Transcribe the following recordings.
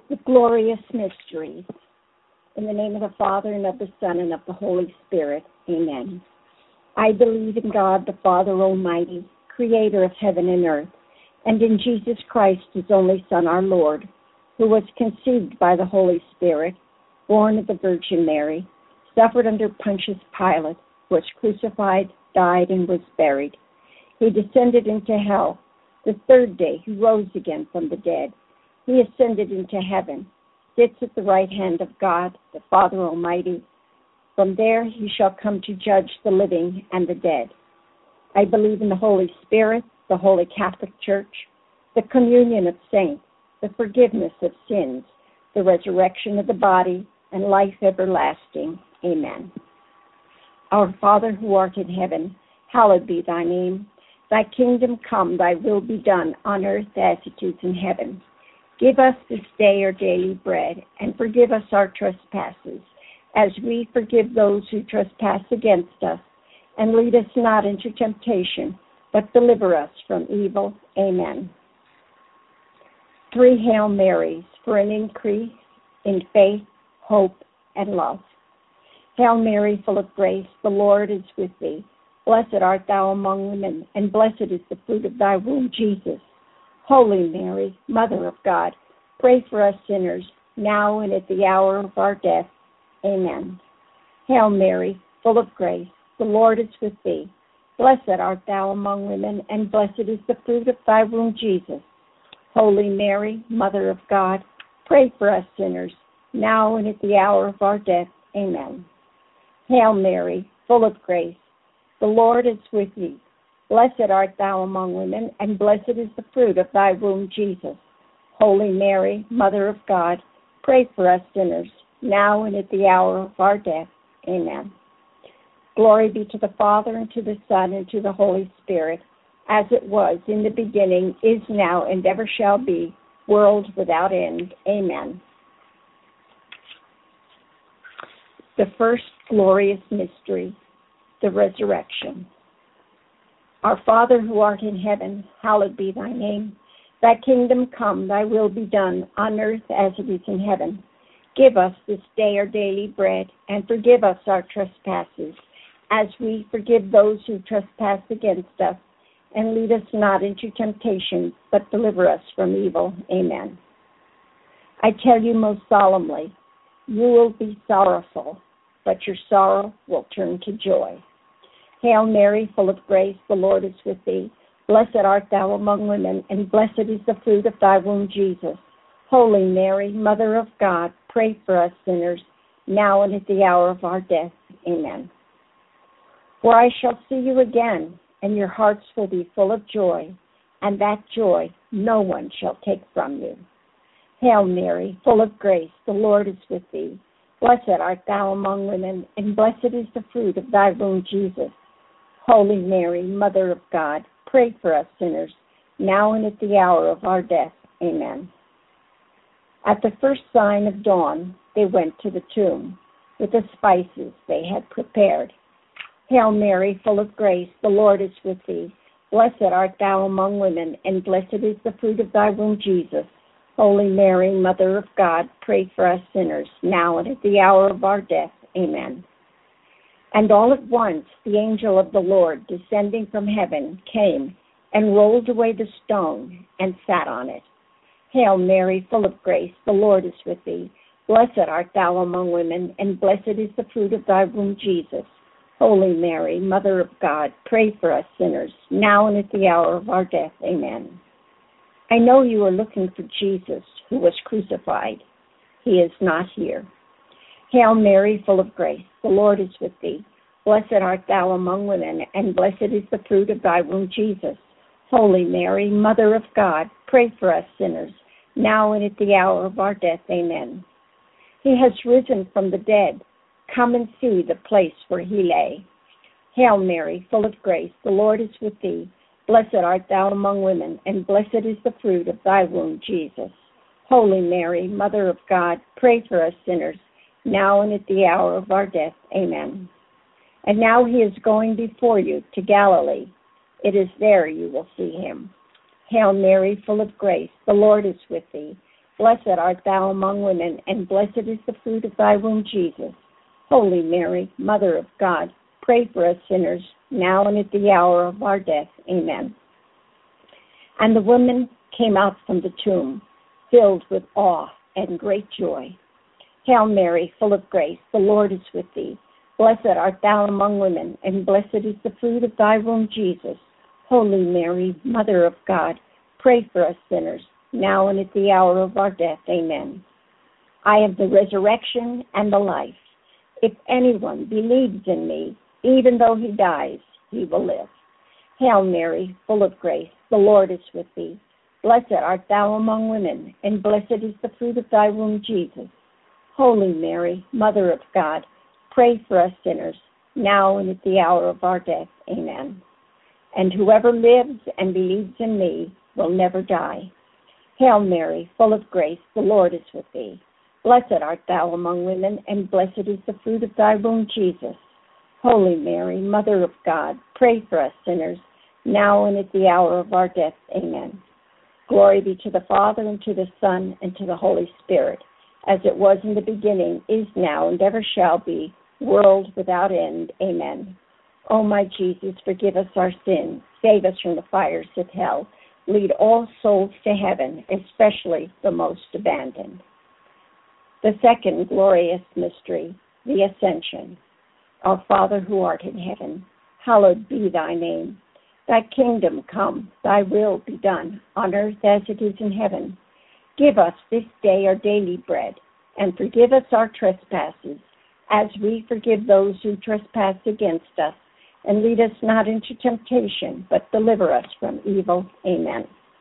The glorious mysteries. In the name of the Father, and of the Son, and of the Holy Spirit. Amen. I believe in God, the Father Almighty, creator of heaven and earth, and in Jesus Christ, his only Son, our Lord, who was conceived by the Holy Spirit, born of the Virgin Mary, suffered under Pontius Pilate, was crucified, died, and was buried. He descended into hell. The third day he rose again from the dead. He ascended into heaven, sits at the right hand of God, the Father Almighty. From there he shall come to judge the living and the dead. I believe in the Holy Spirit, the Holy Catholic Church, the communion of saints, the forgiveness of sins, the resurrection of the body, and life everlasting. Amen. Our Father who art in heaven, hallowed be thy name. Thy kingdom come, thy will be done on earth as it is in heaven. Give us this day our daily bread, and forgive us our trespasses, as we forgive those who trespass against us. And lead us not into temptation, but deliver us from evil. Amen. 3 Hail Marys for an increase in faith, hope, and love. Hail Mary, full of grace, the Lord is with thee. Blessed art thou among women, and blessed is the fruit of thy womb, Jesus. Holy Mary, Mother of God, pray for us sinners, now and at the hour of our death. Amen. Hail Mary, full of grace, the Lord is with thee. Blessed art thou among women, and blessed is the fruit of thy womb, Jesus. Holy Mary, Mother of God, pray for us sinners, now and at the hour of our death. Amen. Hail Mary, full of grace, the Lord is with thee. Blessed art thou among women, and blessed is the fruit of thy womb, Jesus. Holy Mary, Mother of God, pray for us sinners, now and at the hour of our death. Amen. Glory be to the Father, and to the Son, and to the Holy Spirit, as it was in the beginning, is now, and ever shall be, world without end. Amen. The first glorious mystery, the resurrection. Our Father who art in heaven, hallowed be thy name. Thy kingdom come, thy will be done, on earth as it is in heaven. Give us this day our daily bread, and forgive us our trespasses, as we forgive those who trespass against us. And lead us not into temptation, but deliver us from evil. Amen. I tell you most solemnly, you will be sorrowful, but your sorrow will turn to joy. Hail Mary, full of grace, the Lord is with thee. Blessed art thou among women, and blessed is the fruit of thy womb, Jesus. Holy Mary, Mother of God, pray for us sinners, now and at the hour of our death. Amen. For I shall see you again, and your hearts will be full of joy, and that joy no one shall take from you. Hail Mary, full of grace, the Lord is with thee. Blessed art thou among women, and blessed is the fruit of thy womb, Jesus. Holy Mary, Mother of God, pray for us sinners, now and at the hour of our death. Amen. At the first sign of dawn, they went to the tomb with the spices they had prepared. Hail Mary, full of grace, the Lord is with thee. Blessed art thou among women, and blessed is the fruit of thy womb, Jesus. Holy Mary, Mother of God, pray for us sinners, now and at the hour of our death. Amen. And all at once the angel of the Lord, descending from heaven, came and rolled away the stone and sat on it. Hail Mary, full of grace, the Lord is with thee. Blessed art thou among women, and blessed is the fruit of thy womb, Jesus. Holy Mary, Mother of God, pray for us sinners, now and at the hour of our death. Amen. I know you are looking for Jesus, who was crucified. He is not here. Hail Mary, full of grace, the Lord is with thee. Blessed art thou among women, and blessed is the fruit of thy womb, Jesus. Holy Mary, Mother of God, pray for us sinners, now and at the hour of our death. Amen. He has risen from the dead. Come and see the place where he lay. Hail Mary, full of grace, the Lord is with thee. Blessed art thou among women, and blessed is the fruit of thy womb, Jesus. Holy Mary, Mother of God, pray for us sinners, now and at the hour of our death. Amen. And now he is going before you to Galilee. It is there you will see him. Hail Mary, full of grace, the Lord is with thee. Blessed art thou among women, and blessed is the fruit of thy womb, Jesus. Holy Mary, Mother of God, pray for us sinners, now and at the hour of our death. Amen. And the woman came out from the tomb, filled with awe and great joy. Hail Mary, full of grace, the Lord is with thee. Blessed art thou among women, and blessed is the fruit of thy womb, Jesus. Holy Mary, Mother of God, pray for us sinners, now and at the hour of our death. Amen. I am the resurrection and the life. If anyone believes in me, even though he dies, he will live. Hail Mary, full of grace, the Lord is with thee. Blessed art thou among women, and blessed is the fruit of thy womb, Jesus. Holy Mary, Mother of God, pray for us sinners, now and at the hour of our death. Amen. And whoever lives and believes in me will never die. Hail Mary, full of grace, the Lord is with thee. Blessed art thou among women, and blessed is the fruit of thy womb, Jesus. Holy Mary, Mother of God, pray for us sinners, now and at the hour of our death. Amen. Glory be to the Father, and to the Son, and to the Holy Spirit, as it was in the beginning, is now, and ever shall be, world without end. Amen. O my Jesus, forgive us our sins, save us from the fires of hell, lead all souls to heaven, especially the most abandoned. The second glorious mystery, the Ascension. Our Father who art in heaven, hallowed be thy name. Thy kingdom come, thy will be done, on earth as it is in heaven. Give us this day our daily bread, and forgive us our trespasses, as we forgive those who trespass against us. And lead us not into temptation, but deliver us from evil. Amen.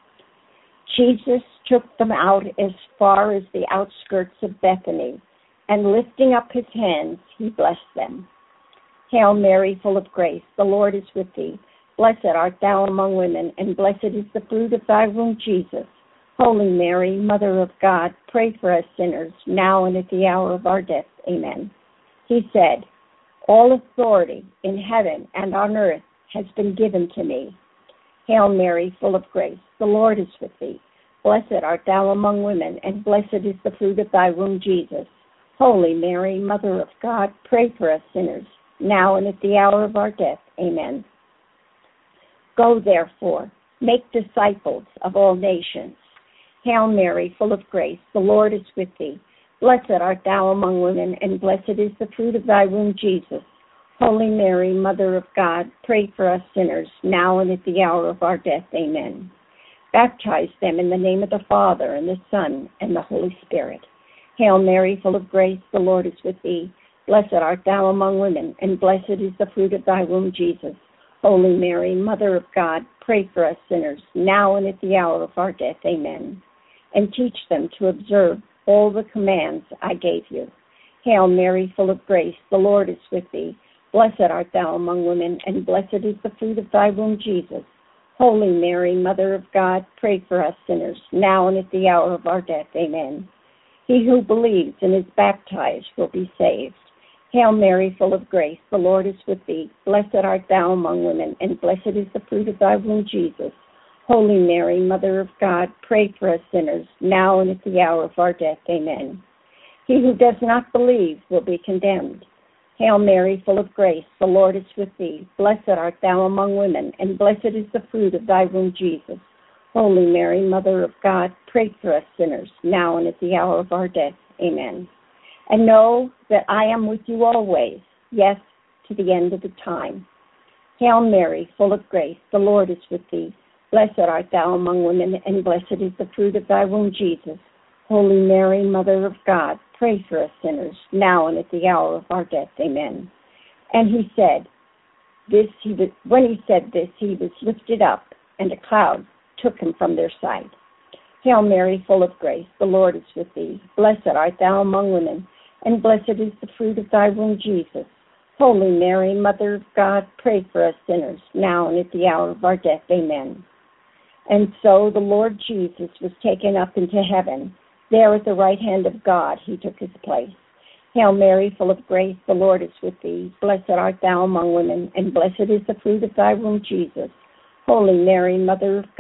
Jesus took them out as far as the outskirts of Bethany, and lifting up his hands, he blessed them. Hail Mary, full of grace, the Lord is with thee. Blessed art thou among women, and blessed is the fruit of thy womb, Jesus. Holy Mary, Mother of God, pray for us sinners, now and at the hour of our death. Amen. He said, all authority in heaven and on earth has been given to me. Hail Mary, full of grace, the Lord is with thee. Blessed art thou among women, and blessed is the fruit of thy womb, Jesus. Holy Mary, Mother of God, pray for us sinners, now and at the hour of our death. Amen. Go therefore, make disciples of all nations. Hail Mary, full of grace, the Lord is with thee. Blessed art thou among women, and blessed is the fruit of thy womb, Jesus. Holy Mary, Mother of God, pray for us sinners, now and at the hour of our death. Amen. Baptize them in the name of the Father, and the Son, and the Holy Spirit. Hail Mary, full of grace, the Lord is with thee. Blessed art thou among women, and blessed is the fruit of thy womb, Jesus. Holy Mary, Mother of God, pray for us sinners, now and at the hour of our death. Amen. And teach them to observe all the commands I gave you. Hail Mary, full of grace, the Lord is with thee. Blessed art thou among women, and blessed is the fruit of thy womb, Jesus. Holy Mary, Mother of God, pray for us sinners, now and at the hour of our death. Amen. He who believes and is baptized will be saved. Hail Mary, full of grace, the Lord is with thee. Blessed art thou among women, and blessed is the fruit of thy womb, Jesus. Holy Mary, Mother of God, pray for us sinners, now and at the hour of our death. Amen. He who does not believe will be condemned. Hail Mary, full of grace, the Lord is with thee. Blessed art thou among women, and blessed is the fruit of thy womb, Jesus. Holy Mary, Mother of God, pray for us sinners, now and at the hour of our death. Amen. And know that I am with you always, yes, to the end of the time. Hail Mary, full of grace, the Lord is with thee. Blessed art thou among women, and blessed is the fruit of thy womb, Jesus. Holy Mary, Mother of God, pray for us sinners, now and at the hour of our death. Amen. And he said, when he said this, he was lifted up, and a cloud took him from their sight. Hail Mary, full of grace, the Lord is with thee. Blessed art thou among women, and blessed is the fruit of thy womb, Jesus. Holy Mary, Mother of God, pray for us sinners, now and at the hour of our death. Amen. And so the Lord Jesus was taken up into heaven. There at the right hand of God he took his place. Hail Mary, full of grace, the Lord is with thee. Blessed art thou among women, and blessed is the fruit of thy womb, Jesus. Holy Mary, Mother of God,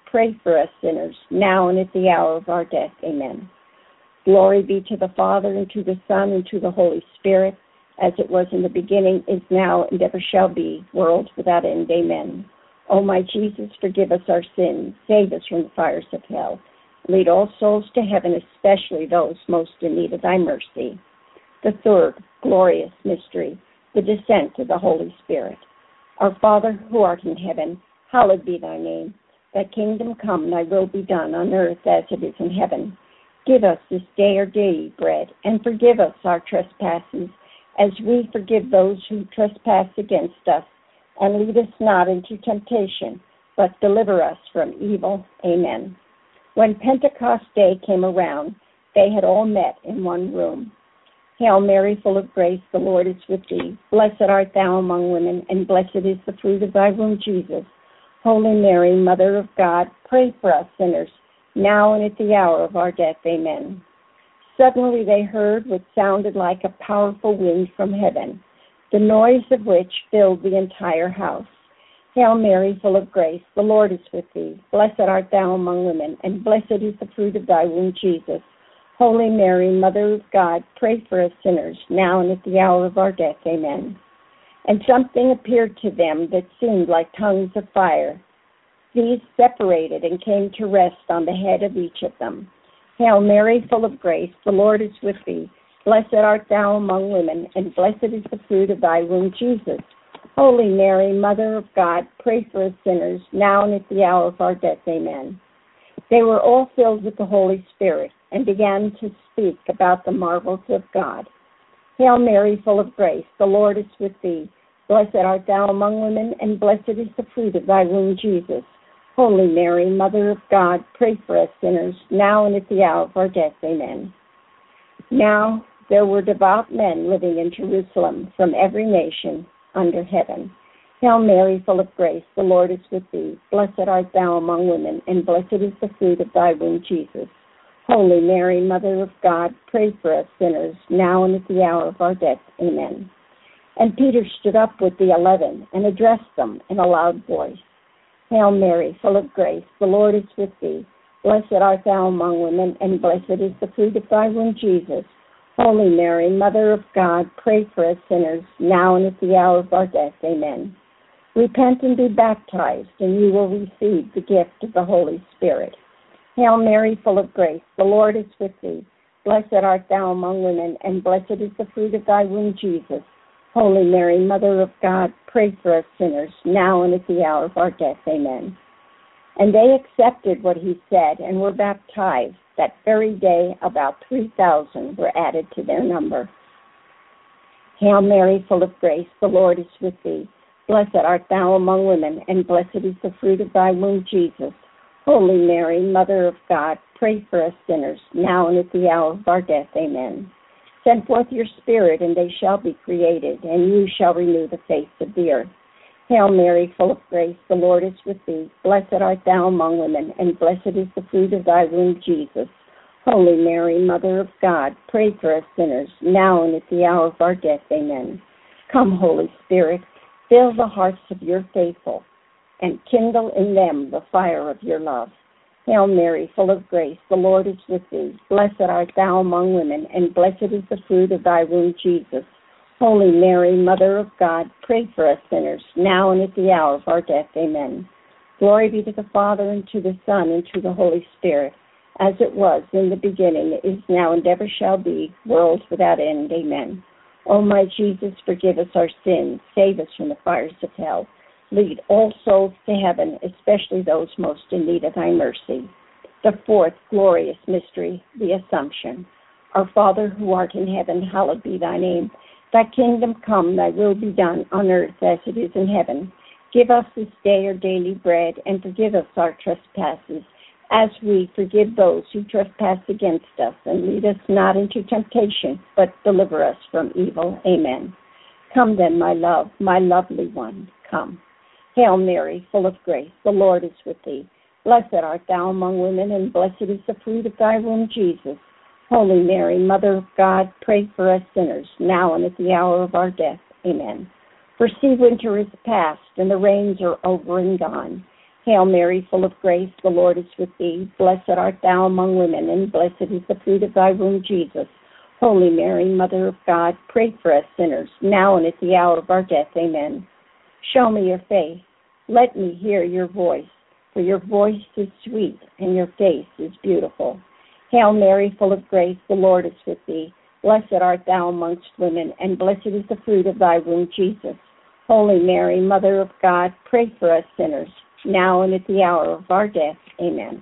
pray for us sinners, now and at the hour of our death. Amen. Glory be to the Father, and to the Son, and to the Holy Spirit, as it was in the beginning, is now, and ever shall be, world without end. Amen. O my Jesus, forgive us our sins, save us from the fires of hell. Lead all souls to heaven, especially those most in need of thy mercy. The third glorious mystery, the descent of the Holy Spirit. Our Father, who art in heaven, hallowed be thy name. Thy kingdom come, thy will be done on earth as it is in heaven. Give us this day our daily bread, and forgive us our trespasses, as we forgive those who trespass against us. And lead us not into temptation, but deliver us from evil. Amen. When Pentecost Day came around, they had all met in one room. Hail Mary, full of grace, the Lord is with thee. Blessed art thou among women, and blessed is the fruit of thy womb, Jesus. Holy Mary, Mother of God, pray for us sinners, now and at the hour of our death. Amen. Suddenly they heard what sounded like a powerful wind from heaven, the noise of which filled the entire house. Hail Mary, full of grace, the Lord is with thee. Blessed art thou among women, and blessed is the fruit of thy womb, Jesus. Holy Mary, Mother of God, pray for us sinners, now and at the hour of our death. Amen. And something appeared to them that seemed like tongues of fire. These separated and came to rest on the head of each of them. Hail Mary, full of grace, the Lord is with thee. Blessed art thou among women, and blessed is the fruit of thy womb, Jesus. Holy Mary, Mother of God, pray for us sinners, now and at the hour of our death. Amen. They were all filled with the Holy Spirit, and began to speak about the marvels of God. Hail Mary, full of grace, the Lord is with thee. Blessed art thou among women, and blessed is the fruit of thy womb, Jesus. Holy Mary, Mother of God, pray for us sinners, now and at the hour of our death. Amen. Now there were devout men living in Jerusalem from every nation under heaven. Hail Mary, full of grace, the Lord is with thee. Blessed art thou among women, and blessed is the fruit of thy womb, Jesus. Holy Mary, Mother of God, pray for us sinners, now and at the hour of our death. Amen. And Peter stood up with the 11 and addressed them in a loud voice. Hail Mary, full of grace, the Lord is with thee. Blessed art thou among women, and blessed is the fruit of thy womb, Jesus. Holy Mary, Mother of God, pray for us sinners, now and at the hour of our death. Amen. Repent and be baptized, and you will receive the gift of the Holy Spirit. Hail Mary, full of grace, the Lord is with thee. Blessed art thou among women, and blessed is the fruit of thy womb, Jesus. Holy Mary, Mother of God, pray for us sinners, now and at the hour of our death. Amen. And they accepted what he said and were baptized. That very day, about 3,000 were added to their number. Hail Mary, full of grace, the Lord is with thee. Blessed art thou among women, and blessed is the fruit of thy womb, Jesus. Holy Mary, Mother of God, pray for us sinners, now and at the hour of our death. Amen. Send forth your Spirit, and they shall be created, and you shall renew the face of the earth. Hail Mary, full of grace, the Lord is with thee. Blessed art thou among women, and blessed is the fruit of thy womb, Jesus. Holy Mary, Mother of God, pray for us sinners, now and at the hour of our death. Amen. Come, Holy Spirit, fill the hearts of your faithful, and kindle in them the fire of your love. Hail Mary, full of grace, the Lord is with thee. Blessed art thou among women, and blessed is the fruit of thy womb, Jesus. Holy Mary, Mother of God, pray for us sinners, now and at the hour of our death. Amen. Glory be to the Father, and to the Son, and to the Holy Spirit, as it was in the beginning, is now, and ever shall be, world without end. Amen. O my Jesus, forgive us our sins, save us from the fires of hell. Lead all souls to heaven, especially those most in need of thy mercy. The fourth glorious mystery, the Assumption. Our Father, who art in heaven, hallowed be thy name. Thy kingdom come, thy will be done on earth as it is in heaven. Give us this day our daily bread, and forgive us our trespasses, as we forgive those who trespass against us. And lead us not into temptation, but deliver us from evil. Amen. Come then, my love, my lovely one, come. Hail Mary, full of grace, the Lord is with thee. Blessed art thou among women, and blessed is the fruit of thy womb, Jesus. Holy Mary, Mother of God, pray for us sinners, now and at the hour of our death. Amen. For see, winter is past, and the rains are over and gone. Hail Mary, full of grace, the Lord is with thee. Blessed art thou among women, and blessed is the fruit of thy womb, Jesus. Holy Mary, Mother of God, pray for us sinners, now and at the hour of our death. Amen. Show me your face. Let me hear your voice, for your voice is sweet, and your face is beautiful. Hail Mary, full of grace, the Lord is with thee. Blessed art thou amongst women, and blessed is the fruit of thy womb, Jesus. Holy Mary, Mother of God, pray for us sinners, now and at the hour of our death. Amen.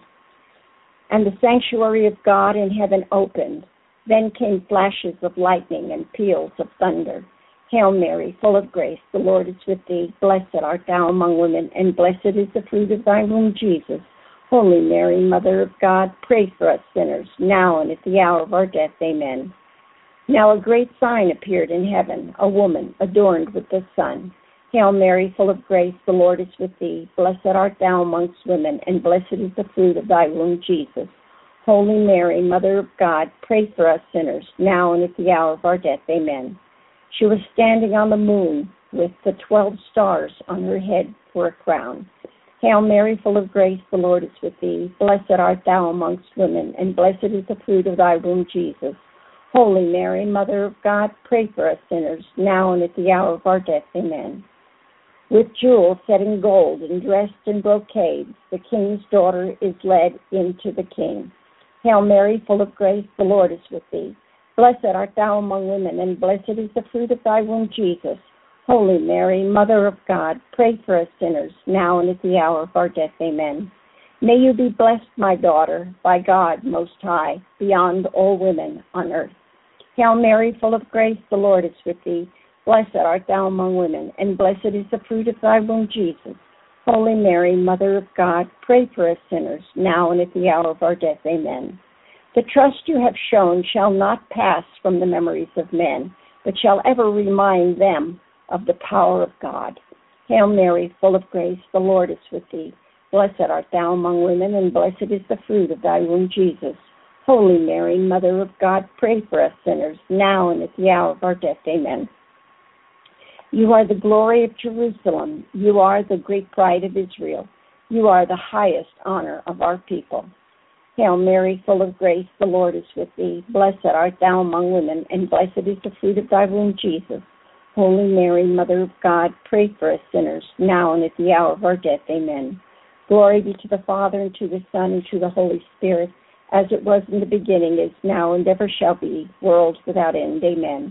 And the sanctuary of God in heaven opened. Then came flashes of lightning and peals of thunder. Hail Mary, full of grace, the Lord is with thee. Blessed art thou among women, and blessed is the fruit of thy womb, Jesus. Holy Mary, Mother of God, pray for us sinners, now and at the hour of our death. Amen. Now a great sign appeared in heaven, a woman adorned with the sun. Hail Mary, full of grace, the Lord is with thee. Blessed art thou amongst women, and blessed is the fruit of thy womb, Jesus. Holy Mary, Mother of God, pray for us sinners, now and at the hour of our death. Amen. She was standing on the moon with the 12 stars on her head for a crown. Hail Mary, full of grace, the Lord is with thee. Blessed art thou amongst women, and blessed is the fruit of thy womb, Jesus. Holy Mary, Mother of God, pray for us sinners, now and at the hour of our death. Amen. With jewels set in gold and dressed in brocades, the king's daughter is led into the king. Hail Mary, full of grace, the Lord is with thee. Blessed art thou among women, and blessed is the fruit of thy womb, Jesus. Holy Mary, Mother of God, pray for us sinners, now and at the hour of our death. Amen. May you be blessed, my daughter, by God Most High, beyond all women on earth. Hail Mary, full of grace, the Lord is with thee. Blessed art thou among women, and blessed is the fruit of thy womb, Jesus. Holy Mary, Mother of God, pray for us sinners, now and at the hour of our death. Amen. The trust you have shown shall not pass from the memories of men, but shall ever remind them of the power of God. Hail Mary, full of grace, the Lord is with thee. Blessed art thou among women, and blessed is the fruit of thy womb, Jesus. Holy Mary, Mother of God, pray for us sinners, now and at the hour of our death. Amen. You are the glory of Jerusalem. You are the great pride of Israel. You are the highest honor of our people. Hail Mary, full of grace, the Lord is with thee. Blessed art thou among women, and blessed is the fruit of thy womb, Jesus. Holy Mary, Mother of God, pray for us sinners, now and at the hour of our death. Amen. Glory be to the Father, and to the Son, and to the Holy Spirit, as it was in the beginning, is now, and ever shall be, world without end. Amen.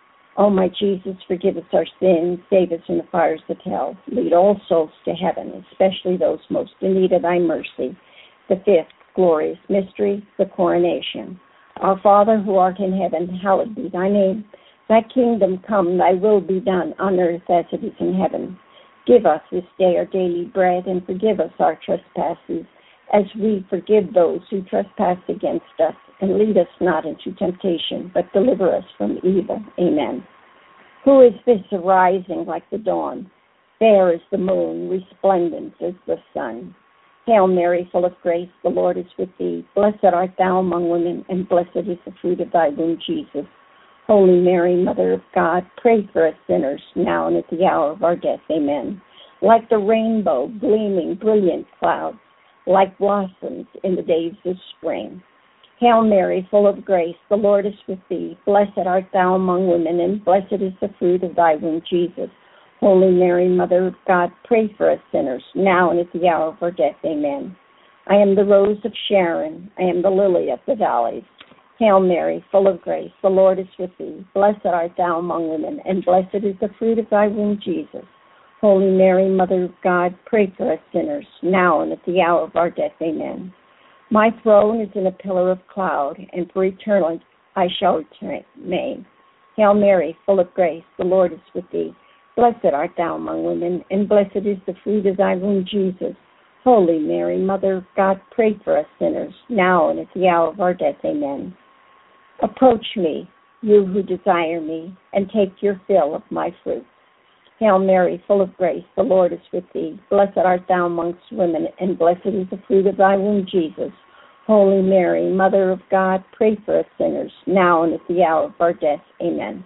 O my Jesus, forgive us our sins, save us from the fires of hell. Lead all souls to heaven, especially those most in need of thy mercy. The fifth glorious mystery, the coronation. Our Father, who art in heaven, hallowed be thy name. Thy kingdom come, thy will be done, on earth as it is in heaven. Give us this day our daily bread, and forgive us our trespasses, as we forgive those who trespass against us. And lead us not into temptation, but deliver us from evil. Amen. Who is this arising like the dawn? Fair as the moon, resplendent as the sun. Hail Mary, full of grace, the Lord is with thee. Blessed art thou among women, and blessed is the fruit of thy womb, Jesus. Holy Mary, Mother of God, pray for us sinners, now and at the hour of our death. Amen. Like the rainbow, gleaming, brilliant clouds, like blossoms in the days of spring. Hail Mary, full of grace, the Lord is with thee. Blessed art thou among women, and blessed is the fruit of thy womb, Jesus. Holy Mary, Mother of God, pray for us sinners, now and at the hour of our death. Amen. I am the rose of Sharon. I am the lily of the valleys. Hail Mary, full of grace, the Lord is with thee. Blessed art thou among women, and blessed is the fruit of thy womb, Jesus. Holy Mary, Mother of God, pray for us sinners, now and at the hour of our death. Amen. My throne is in a pillar of cloud, and for eternity I shall remain. Hail Mary, full of grace, the Lord is with thee. Blessed art thou among women, and blessed is the fruit of thy womb, Jesus. Holy Mary, Mother of God, pray for us sinners, now and at the hour of our death. Amen. Approach me, you who desire me, and take your fill of my fruit. Hail Mary, full of grace, the Lord is with thee. Blessed art thou amongst women, and blessed is the fruit of thy womb, Jesus. Holy Mary, Mother of God, pray for us sinners, now and at the hour of our death. Amen.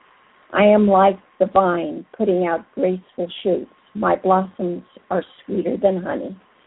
I am like the vine, putting out graceful shoots. My blossoms are sweeter than honey.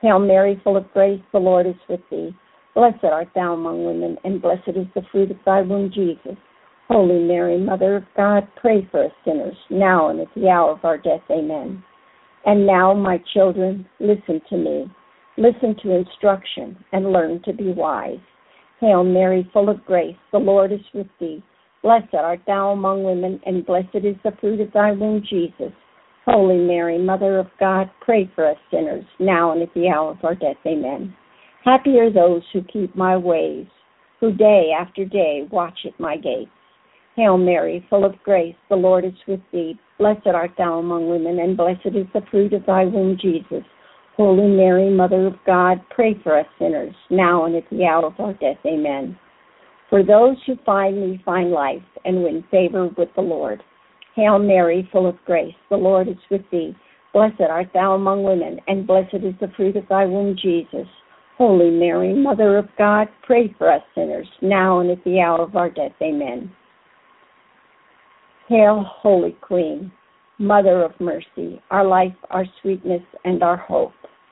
Hail Mary, full of grace, the Lord is with thee. Blessed art thou among women, and blessed is the fruit of thy womb, Jesus. Holy Mary, Mother of God, pray for us sinners, now and at the hour of our death. Amen. And now, my children, listen to me. Listen to instruction and learn to be wise. Hail Mary, full of grace, the Lord is with thee. Blessed art thou among women, and blessed is the fruit of thy womb, Jesus. Holy Mary, Mother of God, pray for us sinners, now and at the hour of our death. Amen. Happy are those who keep my ways, who day after day watch at my gates. Hail Mary, full of grace, the Lord is with thee. Blessed art thou among women, and blessed is the fruit of thy womb, Jesus. Holy Mary, Mother of God, pray for us sinners, now and at the hour of our death. Amen. For those who find me find life and win favor with the Lord. Hail Mary, full of grace, the Lord is with thee. Blessed art thou among women, and blessed is the fruit of thy womb, Jesus. Holy Mary, Mother of God, pray for us sinners, now and at the hour of our death. Amen. Hail, Holy Queen, Mother of mercy, our life, our sweetness, and our hope.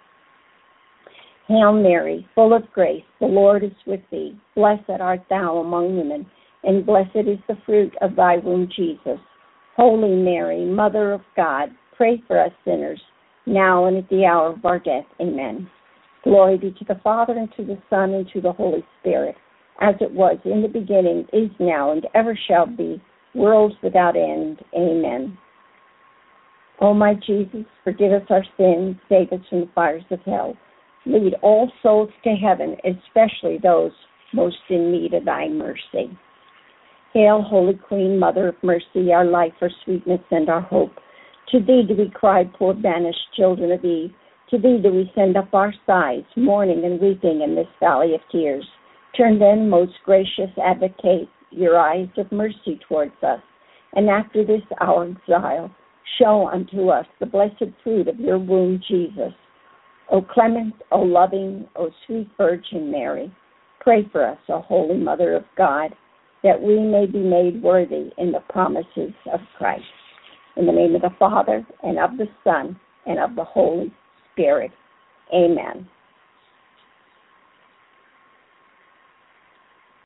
Hail Mary, full of grace, the Lord is with thee. Blessed art thou among women, and blessed is the fruit of thy womb, Jesus. Holy Mary, Mother of God, pray for us sinners, now and at the hour of our death. Amen. Glory be to the Father, and to the Son, and to the Holy Spirit, as it was in the beginning, is now, and ever shall be, worlds without end. Amen. O my Jesus, forgive us our sins, save us from the fires of hell. Lead all souls to heaven, especially those most in need of thy mercy. Hail, Holy Queen, Mother of mercy, our life, our sweetness, and our hope. To thee do we cry, poor banished children of Eve. To thee do we send up our sighs, mourning and weeping in this valley of tears. Turn then, most gracious Advocate, your eyes of mercy towards us, and after this our exile, show unto us the blessed fruit of your womb, Jesus. O clement, O loving, O sweet Virgin Mary, pray for us, O Holy Mother of God, that we may be made worthy in the promises of Christ. In the name of the Father, and of the Son, and of the Holy Spirit. Amen.